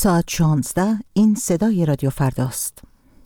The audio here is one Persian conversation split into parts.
ساعت 16 این صدای رادیو فرداست.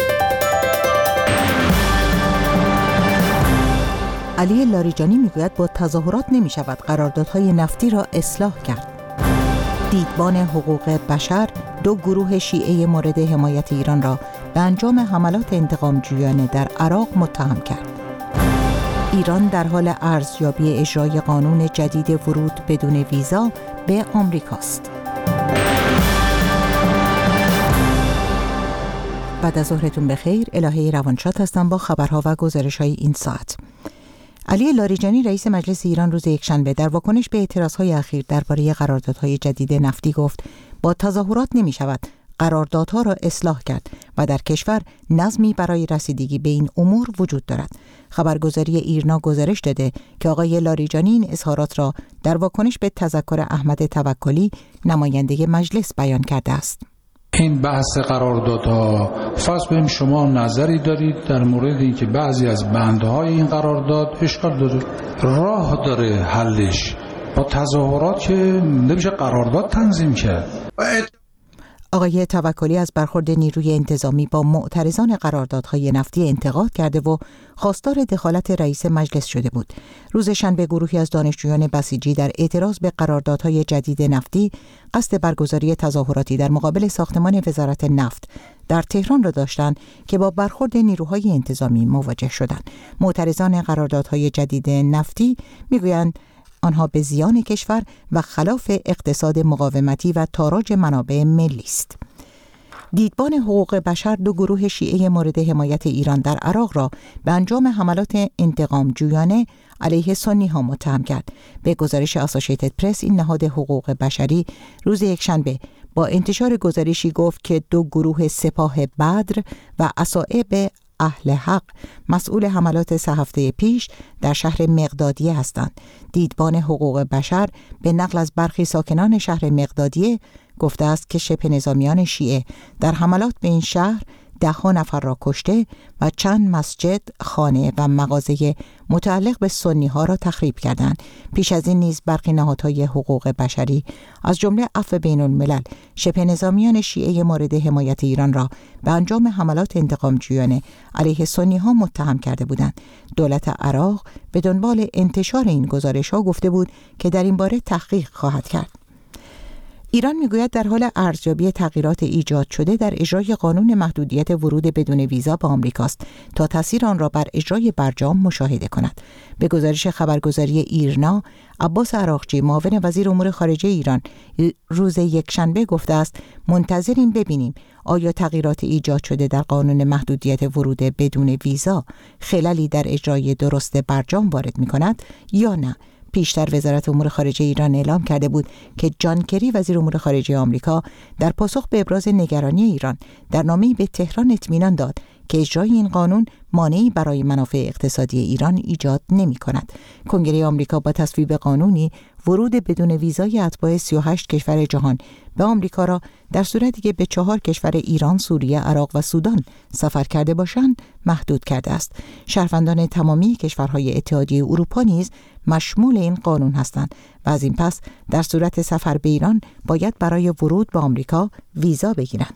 علی لاریجانی میگوید با تظاهرات نمی شود قراردادهای نفتی را اصلاح کرد. دیدبان حقوق بشر دو گروه شیعه مورد حمایت ایران را به انجام حملات انتقامجویانه در عراق متهم کرد. ایران در حال ارزیابی اجرای قانون جدید ورود بدون ویزا به آمریکاست. بعد از ظهرتون بخیر. الهه روانشاد هستم با خبرها و گزارش‌های این ساعت. علی لاریجانی رئیس مجلس ایران روز یکشنبه در واکنش به اعتراضهای اخیر درباره قراردادهای جدید نفتی گفت با تظاهرات نمی شود قراردادها را اصلاح کرد و در کشور نظمی برای رسیدگی به این امور وجود دارد. خبرگزاری ایرنا گزارش داده که آقای لاریجانی این اظهارات را در واکنش به تذکر احمد توکلی نماینده مجلس بیان کرده است. این بحث قراردادها، فرض کنیم شما نظری دارید در مورد اینکه بعضی از بندهای این قرارداد اشکال داره، راه داره حلش، با تظاهرات که نمیشه قرارداد تنظیم کرد. آقای توکلی از برخورد نیروی انتظامی با معترضان قراردادهای نفتی انتقاد کرده و خواستار دخالت رئیس مجلس شده بود. روز شنبه گروهی از دانشجویان بسیجی در اعتراض به قراردادهای جدید نفتی قصد برگزاری تظاهراتی در مقابل ساختمان وزارت نفت در تهران را داشتند که با برخورد نیروهای انتظامی مواجه شدند. معترضان قراردادهای جدید نفتی میگویند آنها به زیان کشور و خلاف اقتصاد مقاومتی و تاراج منابع ملی است. دیدبان حقوق بشر دو گروه شیعه مورد حمایت ایران در عراق را به انجام حملات انتقامجویانه علیه سنی ها متهم کرد. به گزارش آسوشیتد پرس، این نهاد حقوق بشری روز یکشنبه با انتشار گزارشی گفت که دو گروه سپاه بدر و اصائب اهل حق مسئول حملات 3 هفته پیش در شهر مقدادیه هستند. دیدبان حقوق بشر به نقل از برخی ساکنان شهر مقدادیه گفته است که شبه نظامیان شیعه در حملات به این شهر 10 نفر را کشته و چند مسجد، خانه و مغازه متعلق به سنی ها را تخریب کردند. پیش از این نیز برخی نهادهای حقوق بشری از جمله عفو بین الملل شبه نظامیان شیعه مورد حمایت ایران را به انجام حملات انتقامجویانه علیه سنی ها متهم کرده بودند. دولت عراق به دنبال انتشار این گزارش ها گفته بود که در این باره تحقیق خواهد کرد. ایران میگوید در حال ارزیابی تغییرات ایجاد شده در اجرای قانون محدودیت ورود بدون ویزا به آمریکاست تا تاثیر آن را بر اجرای برجام مشاهده کند. به گزارش خبرگزاری ایرنا، عباس عراقچی معاون وزیر امور خارجه ایران روز یکشنبه گفته است منتظریم ببینیم آیا تغییرات ایجاد شده در قانون محدودیت ورود بدون ویزا خللی در اجرای درست برجام وارد می‌کند یا نه. پیشتر وزارت امور خارجه ایران اعلام کرده بود که جان کری وزیر امور خارجه آمریکا در پاسخ به ابراز نگرانی ایران در نامه‌ای به تهران اطمینان داد که اجرای این قانون مانعی برای منافع اقتصادی ایران ایجاد نمی‌کند. کنگره آمریکا با تصویب قانونی ورود بدون ویزای اتباع 38 کشور جهان به آمریکا را در صورتی که به 4 کشور ایران، سوریه، عراق و سودان سفر کرده باشند محدود کرده است. شهروندان تمامی کشورهای اتحادیه اروپا نیز مشمول این قانون هستند و از این پس در صورت سفر به ایران باید برای ورود به آمریکا ویزا بگیرند.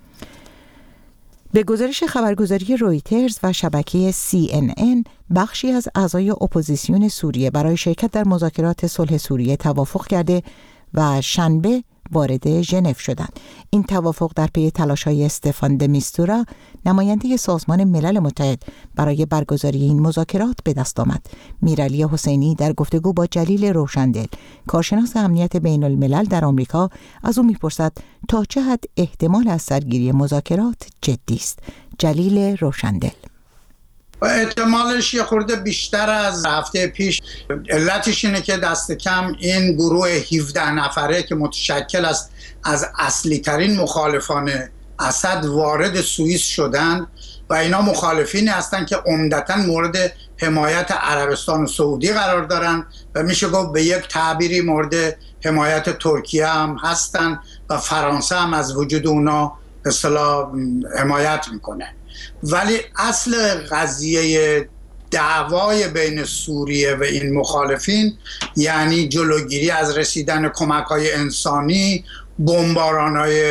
به گزارش خبرگزاری رویترز و شبکه CNN، بخشی از اعضای اپوزیسیون سوریه برای شرکت در مذاکرات صلح سوریه توافق کرده و شنبه وارد ژنو شدند. این توافق در پی تلاش‌های استفان د میستورا، نماینده سازمان ملل متحد برای برگزاری این مذاکرات به دست آمد. میرعلی حسینی در گفتگو با جلیل روشندل، کارشناس امنیت بین الملل در آمریکا، از او می‌پرسد تا چه حد احتمال از سرگیری مذاکرات جدی است. جلیل روشندل: و احتمالش یه خورده بیشتر از هفته پیش. علتش اینه که دست کم این گروه 17 نفره که متشکل است از اصلی ترین مخالفان اسد وارد سوئیس شدند و اینا مخالفینی هستند که عمدتاً مورد حمایت عربستان و سعودی قرار دارن و میشه گفت به یک تعبیری مورد حمایت ترکیه هم هستن و فرانسه هم از وجود اونا به اصطلاح حمایت میکنه. ولی اصل قضیه دعوای بین سوریه و این مخالفین یعنی جلوگیری از رسیدن کمک‌های انسانی، بمباران‌های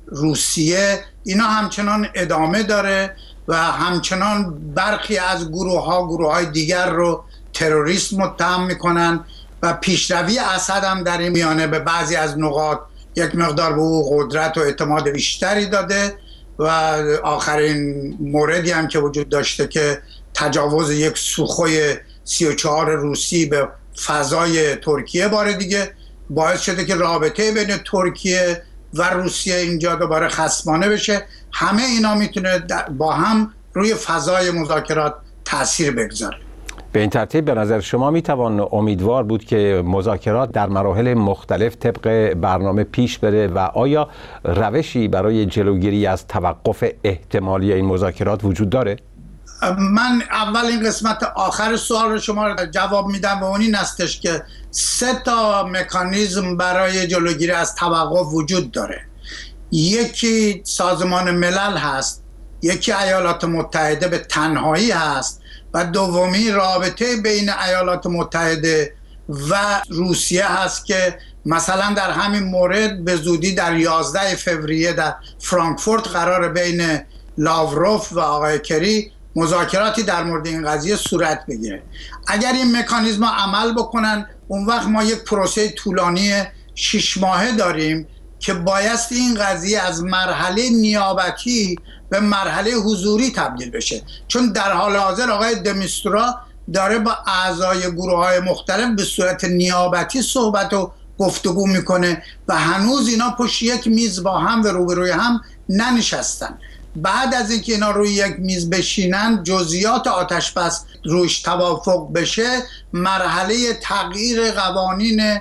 روسیه، اینا همچنان ادامه داره و همچنان برخی از گروه‌های دیگر رو تروریسم متهم میکنن و پیشروی اسد هم در این میانه به بعضی از نقاط یک مقدار به او قدرت و اعتماد بیشتری داده و آخرین موردی هم که وجود داشته که تجاوز یک سوخوی 34 روسی به فضای ترکیه بار دیگه باعث شده که رابطه بین ترکیه و روسیه اینجا دوباره خصمانه بشه. همه اینا میتونه با هم روی فضای مذاکرات تأثیر بگذاره. به این ترتیب به نظر شما میتوان امیدوار بود که مذاکرات در مراحل مختلف طبق برنامه پیش بره و آیا روشی برای جلوگیری از توقف احتمالی این مذاکرات وجود داره؟ من اول این قسمت آخر سوال شما رو جواب میدم و اون این هستش که 3 مکانیزم برای جلوگیری از توقف وجود داره. یکی سازمان ملل هست، یکی ایالات متحده به تنهایی هست و دومی رابطه بین ایالات متحده و روسیه هست که مثلا در همین مورد به زودی در 11 فوریه در فرانکفورت قرار بین لاوروف و آقای کری مذاکراتی در مورد این قضیه صورت بگیره. اگر این مکانیزم عمل بکنن اون وقت ما یک پروسه طولانی 6 ماهه داریم که بایستی این قضیه از مرحله نیابتی به مرحله حضوری تبدیل بشه، چون در حال حاضر آقای دمیستورا داره با اعضای گروه‌های مختلف به صورت نیابتی صحبت و گفتگو میکنه و هنوز اینا پشت یک میز با هم و روبروی هم ننشستن. بعد از اینکه اینا روی یک میز بشینن جزئیات آتشبس روش توافق بشه، مرحله تغییر قوانین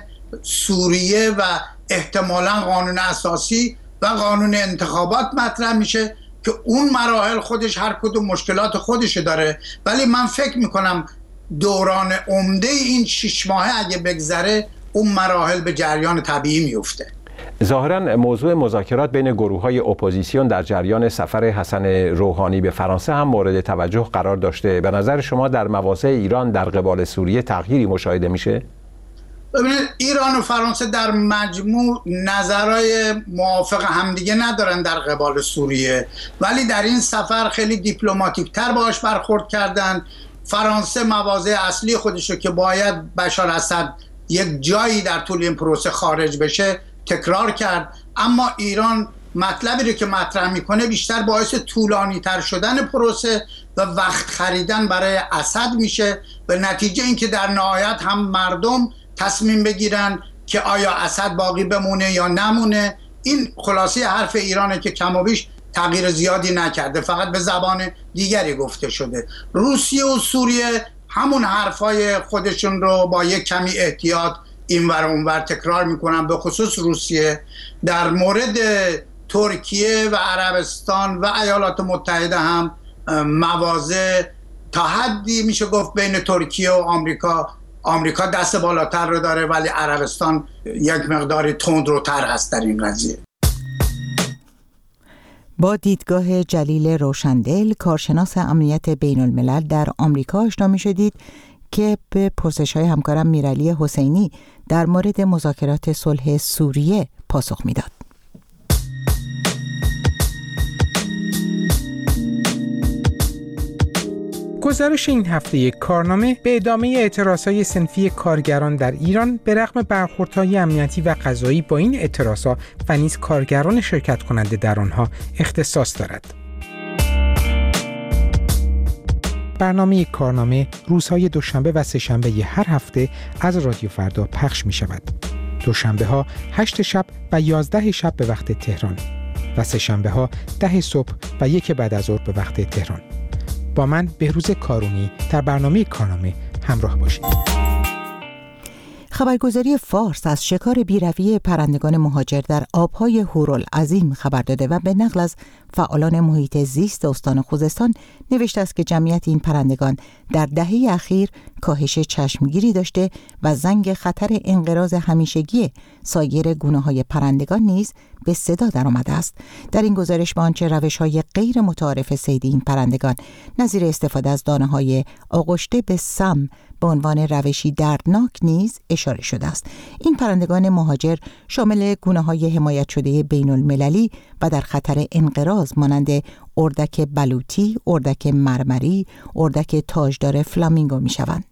سوریه و احتمالاً قانون اساسی و قانون انتخابات مطرح میشه که اون مراحل خودش هر کدوم مشکلات خودش داره، ولی من فکر میکنم دوران عمده این 6 ماهه اگه بگذره اون مراحل به جریان طبیعی میفته. ظاهراً موضوع مذاکرات بین گروه‌های اپوزیسیون در جریان سفر حسن روحانی به فرانسه هم مورد توجه قرار داشته. به نظر شما در مواضع ایران در قبال سوریه تغییری مشاهده میشه؟ ببینید ایران و فرانسه در مجموع نظرهای موافق همدیگه ندارن در قبال سوریه، ولی در این سفر خیلی دیپلماتیک تر باهاش برخورد کردن. فرانسه مواضع اصلی خودشو که باید بشار اسد یک جایی در طول این پروسه خارج بشه تکرار کرد، اما ایران مطلبی رو که مطرح میکنه بیشتر باعث طولانی تر شدن پروسه و وقت خریدن برای اسد میشه، به نتیجه اینکه در نهایت هم مردم تصمیم بگیرن که آیا اسد باقی بمونه یا نمونه. این خلاصه حرف ایرانه که کم و بیش تغییر زیادی نکرده، فقط به زبان دیگری گفته شده. روسیه و سوریه همون حرفای خودشون رو با یک کمی احتیاط اینور اونور تکرار میکنن، به خصوص روسیه. در مورد ترکیه و عربستان و ایالات متحده هم مواضع تا حدی میشه گفت بین ترکیه و آمریکا دست بالاتر رو داره، ولی عربستان یک مقداری تندروتر هست در این قضیه. با دیدگاه جلیل روشندل، کارشناس امنیت بین الملل در آمریکا آشنا می‌شدید که به پرسش‌های همکارم میرعلی حسینی در مورد مذاکرات صلح سوریه پاسخ میداد. گزارش این هفته یک کارنامه به ادامه اعتراضهای صنفی کارگران در ایران به رغم برخوردهای امنیتی و قضایی با این اعتراضها و نیز کارگران شرکت کننده در آنها اختصاص دارد. برنامه کارنامه روزهای دوشنبه و سه‌شنبه هر هفته از رادیو فردا پخش می شود. دوشنبه ها 8 شب و 11 شب به وقت تهران و سه‌شنبه ها 10 صبح و 1 بعد از ظهر به وقت تهران. با من بهروز کارونی در برنامه کارنامه همراه باشید. خبرگزاری فارس از شکار بیروی پرندگان مهاجر در آبهای هورالعظیم خبر داده و به نقل از فعالان محیط زیست استان خوزستان نوشته است که جمعیت این پرندگان در دهه اخیر کاهش چشمگیری داشته و زنگ خطر انقراض همیشگی سایر گونه‌های پرندگان نیز به صدا درآمده است. در این گزارش به آنچه روش‌های غیر متعارف صید این پرندگان نظیر استفاده از دانه‌های آغشته به سم به عنوان روشی دردناک نیز اشاره شده است. این پرندگان مهاجر شامل گونه‌های حمایت شده بین المللی و در خطر انقراض مانند اردک بلوطی، اردک مرمری، اردک تاجدار فلامینگو می‌شوند.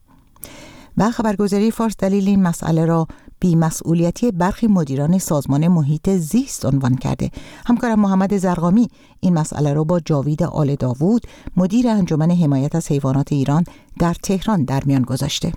و خبرگزاری فارس دلیل این مسئله را بی‌مسئولیتی برخی مدیران سازمان محیط زیست عنوان کرده. همکارم محمد زرقامی این مسئله را با جاوید آل داوود، مدیر انجمن حمایت از حیوانات ایران در تهران در میان گذاشته.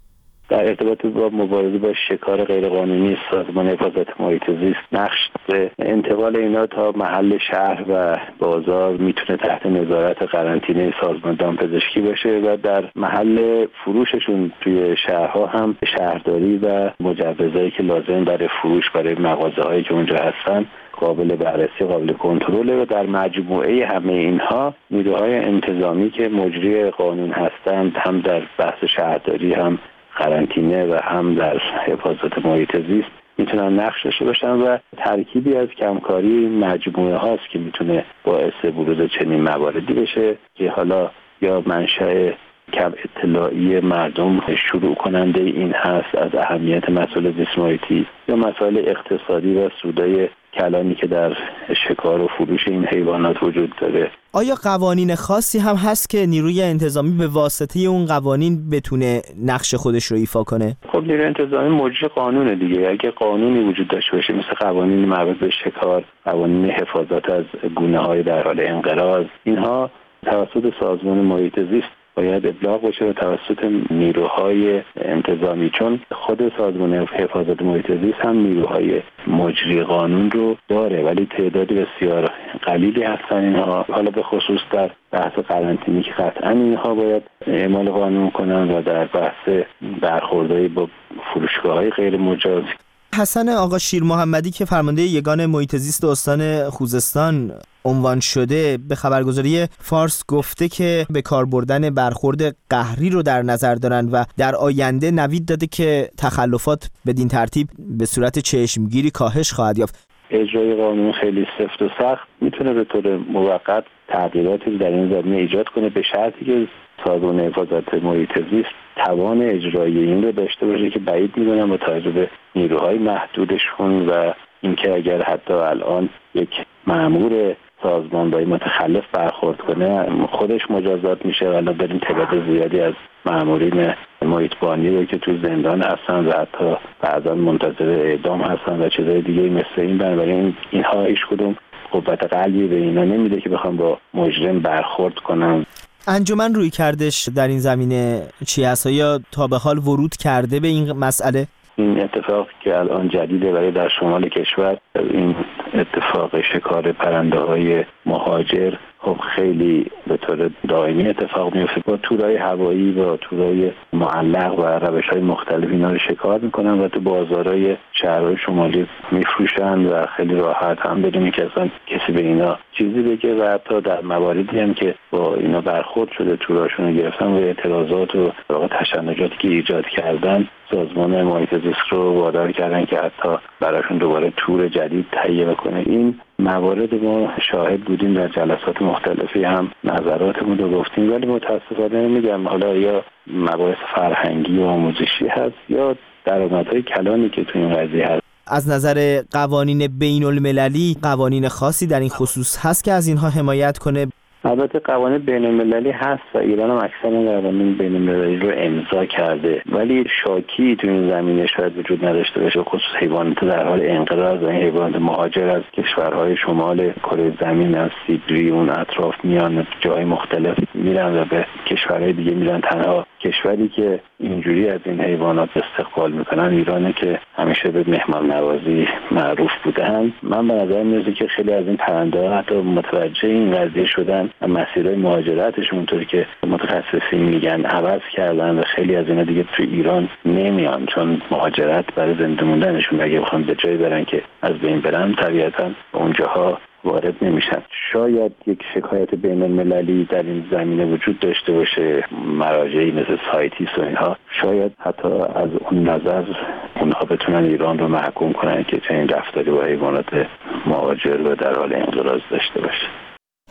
در ارتباط با مبارزه با شکار غیرقانونی سازمان حفاظت محیط زیست نقش انتقال اینا تا محل شهر و بازار میتونه تحت نظارت قرنطینه سازمان دامپزشکی باشه و در محل فروششون توی شهرها هم شهرداری و مجوزایی که لازم برای فروش برای مغازه‌هایی که اونجا هستن قابل بررسی، قابل کنترل و در مجموعه همه اینها نیروهای انتظامی که مجری قانون هستند هم در بحث شهرداری هم قرنطینه و هم در حفاظت محیط زیست میتونن نقش داشته باشن و ترکیبی از کمکاری مجموعه هاست که میتونه باعث بروز چنین مواردی بشه که حالا یا منشأ کم اطلاعی مردم شروع کننده این هست از اهمیت مسائل زیست محیطی یا مسائل اقتصادی و سودای کلانی که در شکار و فروش این حیوانات وجود داره. آیا قوانین خاصی هم هست که نیروی انتظامی به واسطه اون قوانین بتونه نقش خودش رو ایفا کنه؟ خب نیروی انتظامی مجری قانونه دیگه. اگه قانونی وجود داشته باشه مثل قوانین مربوط به شکار، قوانین حفاظت از گونه‌های در حال انقراض، اینها توسط سازمان محیط زیست باید ابلاغ بشه و توسط نیروهای انتظامی، چون خود سازمان حفاظت محیط زیست هم نیروهای مجری قانون رو داره ولی تعدادی بسیار قلیلی هستن اینها. حالا به خصوص در بحث قرنطینه که قطعا اینها باید اعمال قانون کنن و در بحث برخورداری با فروشگاه‌های غیر مجاز. حسن آقا شیر محمدی که فرمانده یگان محیط زیست استان خوزستان عنوان شده به خبرگزاری فارس گفته که به کار بردن برخورد قهری رو در نظر دارن و در آینده نوید داده که تخلفات بدین ترتیب به صورت چشمگیری کاهش خواهد یافت. اجرای قانون خیلی سفت و سخت میتونه به طور موقت تغییراتی در این زمینه ایجاد کنه به شرطی که سازمان حفاظت محیط زیست توان اجرایی این رو داشته باشه که بعید میدونم با توجه به نیروهای محدودشون و اینکه اگر حتی الان یک مأمور سازمان با این متخلف برخورد کنه خودش مجازات میشه. حالا بریم تعداد زیادی از مأمورین محیطبانی رو که تو زندان هستن و حتی بعضا منتظر اعدام هستن و چیزای دیگه مثل این. بنابراین اینها هیچ کدوم قوت قلبی به اینا نمیده که بخوام با مجرم برخورد کنن. انجمن روی کردش در این زمینه چی هست؟ یا تا به حال ورود کرده به این مسئله؟ این اتفاق که الان جدیده برای در شمال کشور، این اتفاق شکار پرنده های مهاجر خب خیلی به طور دائمی اتفاق میفته. با تورهای هوایی و تورهای معلق و روش‌های مختلف اینا رو شکار میکنن و تو بازارهای شهرهای شمالی میفروشن و خیلی راحت هم بدون که اصلا کسی به اینا چیزی بگه و حتی در مواردی هم که با اینا برخورد شده توراشون رو گرفتن و اعتراضات و تشنجاتی که ایجاد کردن سازمان محیط زیست رو وادار کردن که حتی براشون دوباره تور جدید تهیه بکنه. این موارد ما شاهد بودیم در جلسات مختلفی هم نظراتمون رو گفتیم ولی متاسفانه میگم حالا یا مباحث فرهنگی و آموزشی هست یا درآمدهای کلانی که تو این قضیه هست. از نظر قوانین بین المللی قوانین خاصی در این خصوص هست که از اینها حمایت کنه؟ البته قوانین بین المللی هست و ایران هم اکثر قوانین بین المللی رو امضا کرده ولی شاکی تو این زمینه شاید وجود نداشته باشه، خصوص حیوانات در حال انقراض و این حیوانات مهاجر از کشورهای شمال کره زمین از سیبری اون اطراف میان جای مختلف میرن و به کشورهای دیگه میرن. تنها کشوری که اینجوری از این حیوانات استقبال میکنن ایرانه که همیشه به مهمان نوازی معروف بودن. من به نظر میاد که خیلی از این پرنده ها حتی متوجه این قضیه شدن و مسیرهای مهاجرتشون اونطوری که متخصصین میگن عوض کردن و خیلی از اینا دیگه تو ایران نمیان چون مهاجرت برای زنده موندنشون اگه بخوام به جایی برن که از بین برن طبیعتا اونجاها وارد نمیشن. شاید یک شکایت بین المللی در این زمینه وجود داشته باشه، مراجعی مثل سایتیس و اینها شاید حتی از اون نظر اونها بتونن ایران رو محکوم کنن که چنین رفتاری با حیوانات مهاجر و در حال انقراض داشته باشه.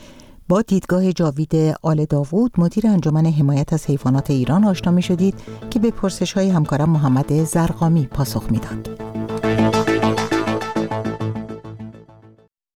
با دیدگاه جاوید آل داوود مدیر انجمن حمایت از حیوانات ایران آشنا می‌شدید که به پرسش‌های همکارم محمد زرقامی پاسخ می‌داد.